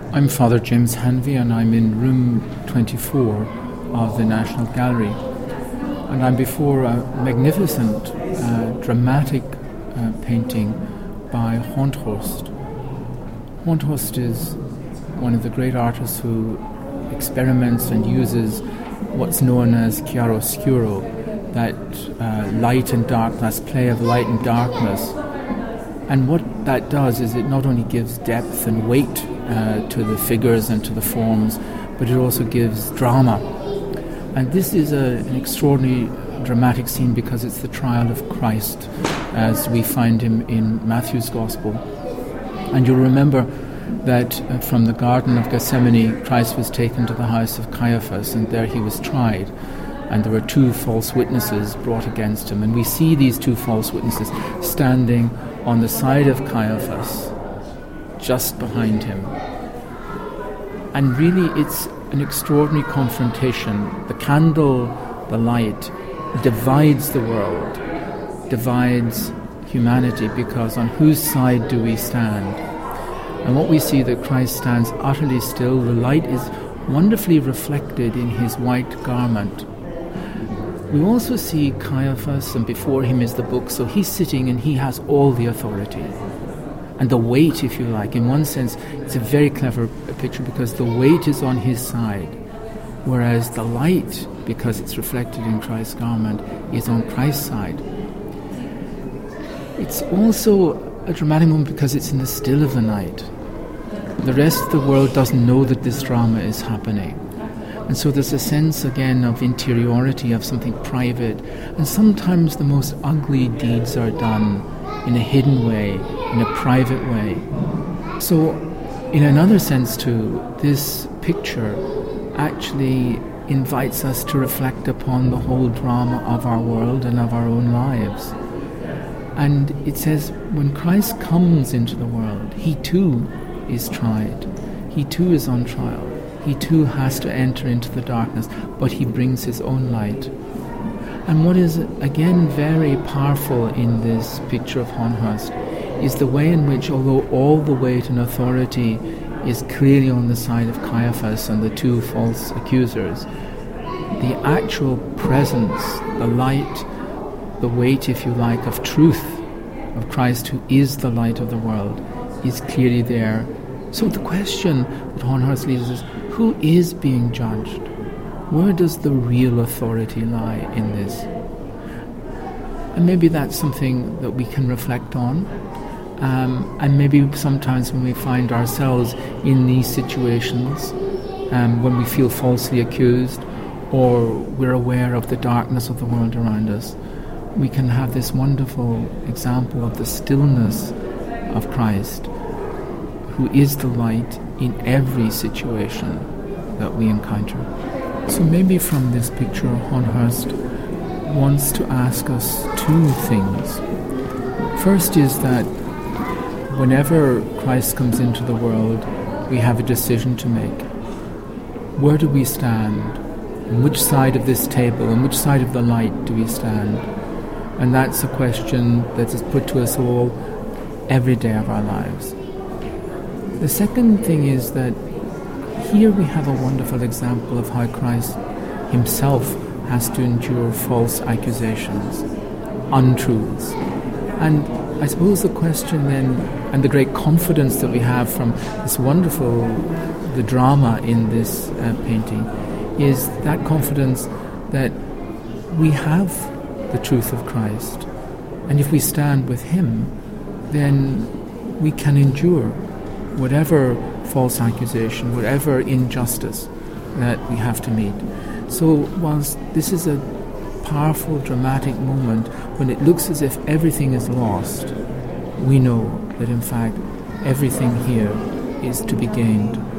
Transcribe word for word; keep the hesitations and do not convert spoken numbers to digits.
I'm Father James Hanvey, and I'm in room twenty-four of the National Gallery. And I'm before a magnificent, uh, dramatic uh, painting by Honthorst. Honthorst is one of the great artists who experiments and uses what's known as chiaroscuro, that uh, light and darkness, play of light and darkness. And what that does is it not only gives depth and weight uh, to the figures and to the forms, but it also gives drama. And this is a, an extraordinary dramatic scene because it's the trial of Christ as we find him in Matthew's Gospel. And you'll remember that uh, from the Garden of Gethsemane, Christ was taken to the house of Caiaphas, and there he was tried. And there were two false witnesses brought against him. And we see these two false witnesses standing on the side of Caiaphas, just behind him. And really it's an extraordinary confrontation. The candle, the light, divides the world, divides humanity, because on whose side do we stand? And what we see that Christ stands utterly still. The light is wonderfully reflected in his white garment. We also see Caiaphas, and before him is the book, so he's sitting and he has all the authority. And the weight, if you like, in one sense, it's a very clever picture because the weight is on his side, whereas the light, because it's reflected in Christ's garment, is on Christ's side. It's also a dramatic moment because it's in the still of the night. The rest of the world doesn't know that this drama is happening. And so there's a sense, again, of interiority, of something private. And sometimes the most ugly deeds are done in a hidden way, in a private way. So, in another sense too, this picture actually invites us to reflect upon the whole drama of our world and of our own lives. And it says, when Christ comes into the world, he too is tried. He too is on trial. He too has to enter into the darkness, but he brings his own light. And what is, again, very powerful in this picture of Honthorst is the way in which, although all the weight and authority is clearly on the side of Caiaphas and the two false accusers, the actual presence, the light, the weight, if you like, of truth of Christ, who is the light of the world, is clearly there. So the question that Honthorst leaves is, who is being judged? Where does the real authority lie in this? And maybe that's something that we can reflect on. Um, and maybe sometimes when we find ourselves in these situations, um, when we feel falsely accused, or we're aware of the darkness of the world around us, we can have this wonderful example of the stillness of Christ, who is the light in every situation that we encounter. So maybe from this picture, Honthorst wants to ask us two things. First is that whenever Christ comes into the world, we have a decision to make. Where do we stand? On which side of this table, on which side of the light do we stand? And that's a question that is put to us all every day of our lives. The second thing is that here we have a wonderful example of how Christ himself has to endure false accusations, untruths. And I suppose the question then, and the great confidence that we have from this wonderful, the drama in this uh, painting, is that confidence that we have the truth of Christ. And if we stand with him, then we can endure whatever false accusation, whatever injustice that we have to meet. So whilst this is a powerful, dramatic moment, when it looks as if everything is lost, we know that in fact everything here is to be gained.